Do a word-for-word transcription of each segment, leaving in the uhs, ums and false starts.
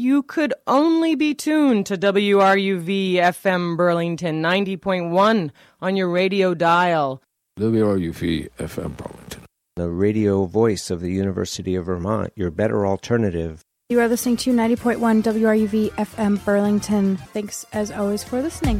you could only be tuned to W R U V F M Burlington ninety point one on your radio dial. W R U V F M Burlington, the radio voice of the University of Vermont, your better alternative. You are listening to ninety point one W R U V F M Burlington. Thanks, as always, for listening.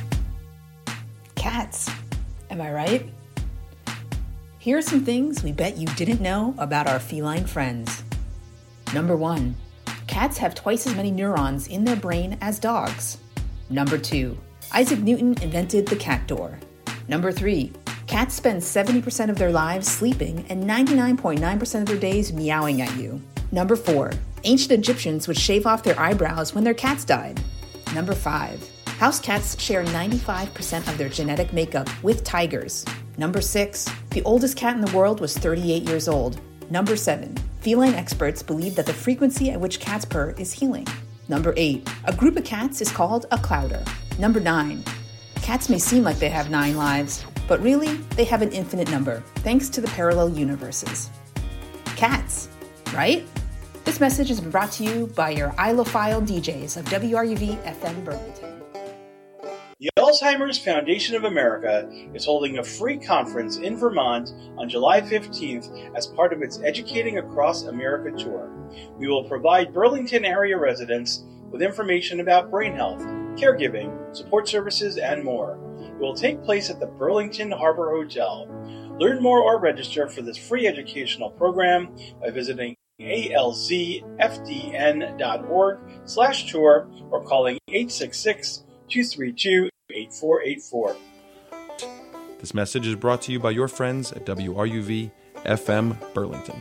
Cats, am I right? Here are some things we bet you didn't know about our feline friends. Number one, cats have twice as many neurons in their brain as dogs. Number two, Isaac Newton invented the cat door. Number three, cats spend seventy percent of their lives sleeping and ninety-nine point nine percent of their days meowing at you. Number four, ancient Egyptians would shave off their eyebrows when their cats died. Number five, house cats share ninety-five percent of their genetic makeup with tigers. Number six, the oldest cat in the world was thirty-eight years old. Number seven, feline experts believe that the frequency at which cats purr is healing. Number eight, a group of cats is called a clouder. Number nine, cats may seem like they have nine lives, but really, they have an infinite number, thanks to the parallel universes. Cats, right? This message has been brought to you by your Ilophile D Js of W R U V F M Burlington. The Alzheimer's Foundation of America is holding a free conference in Vermont on July fifteenth as part of its Educating Across America tour. We will provide Burlington area residents with information about brain health, caregiving, support services, and more. It will take place at the Burlington Harbor Hotel. Learn more or register for this free educational program by visiting alzfdn.org slash tour or calling eight six six, two three two, eight four eight four. This message is brought to you by your friends at W R U V F M Burlington.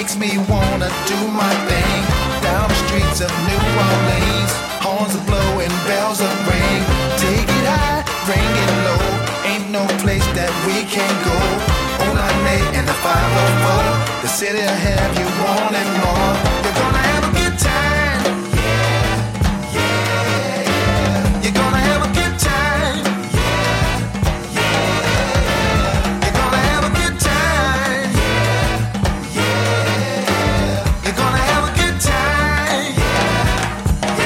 makes me wanna do my thing. Down the streets of New Orleans, horns are blowing, bells are ring. Take it high, bring it low. Ain't no place that we can't go. oh nine eight and the five oh four. The city will have you wanting more. You're gonna have a good time. Yeah, yeah, yeah. You're gonna have a good time. Yeah, yeah. You're gonna have a good time. Yeah, yeah. You're gonna have a good time. Yeah,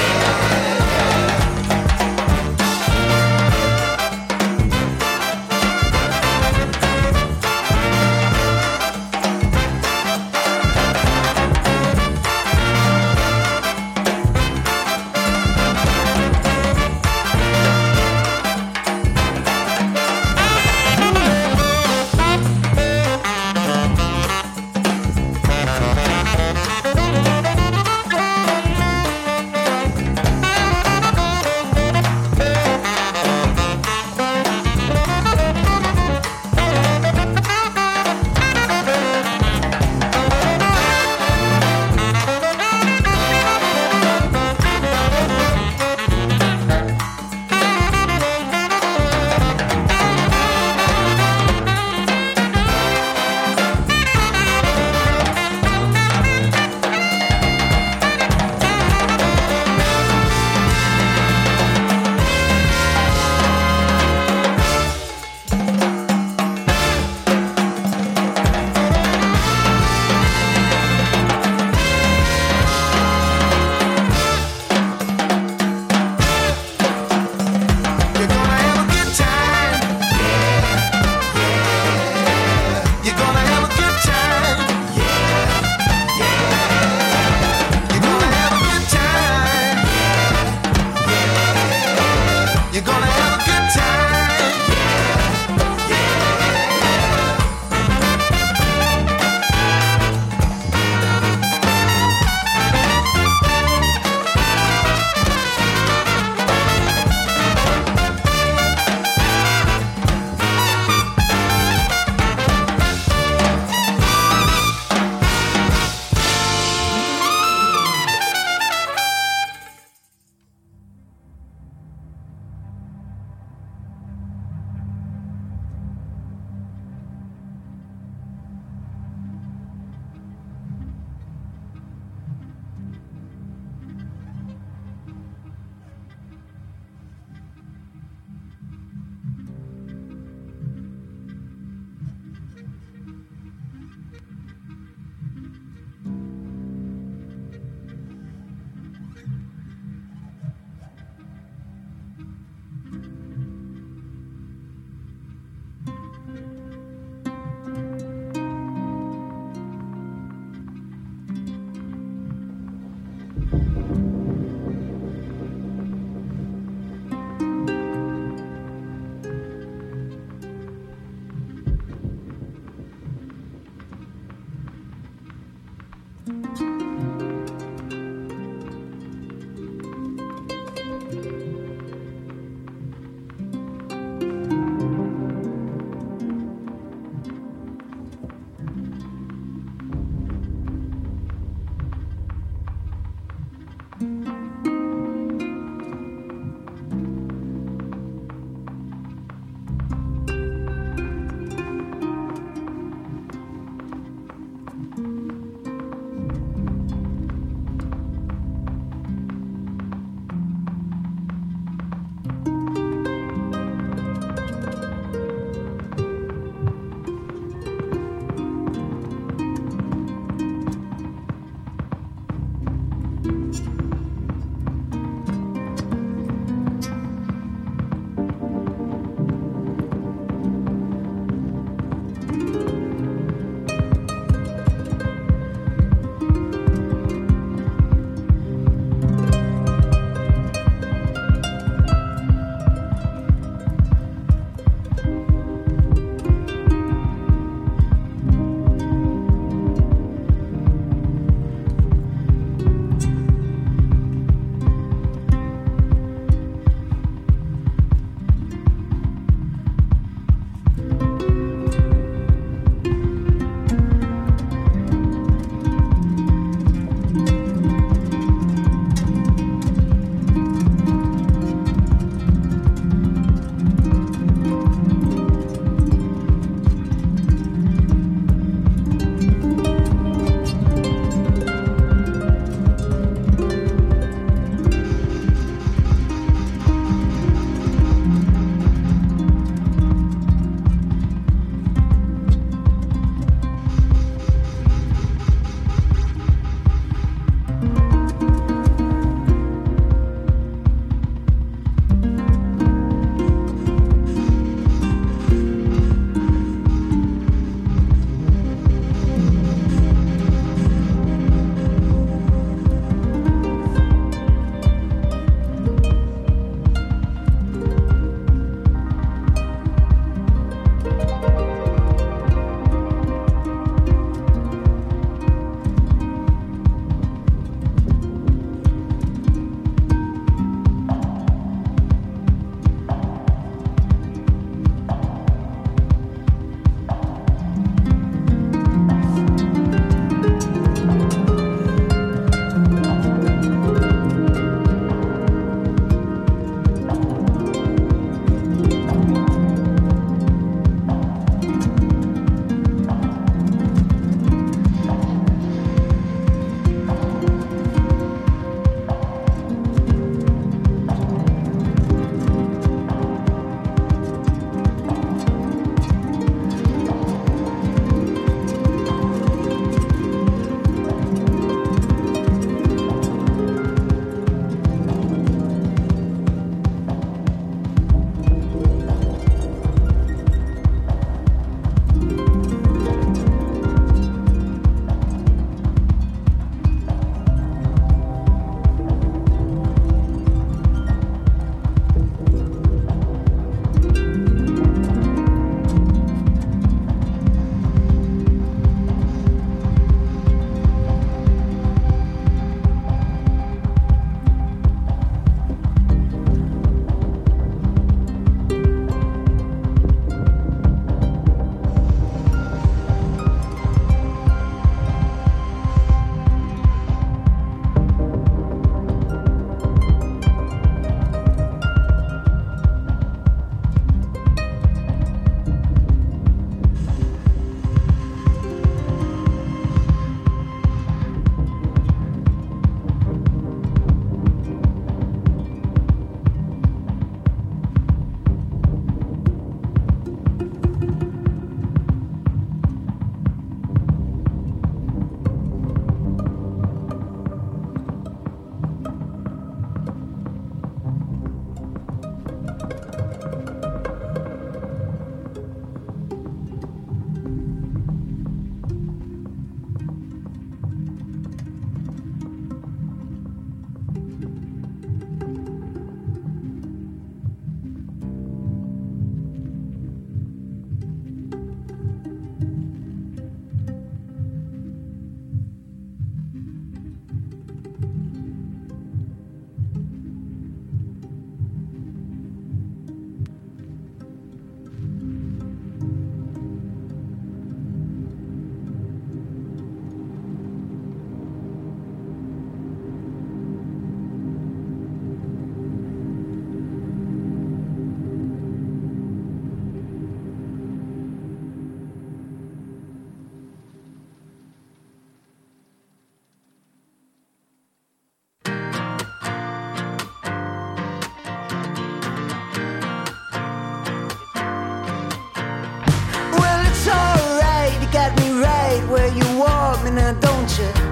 should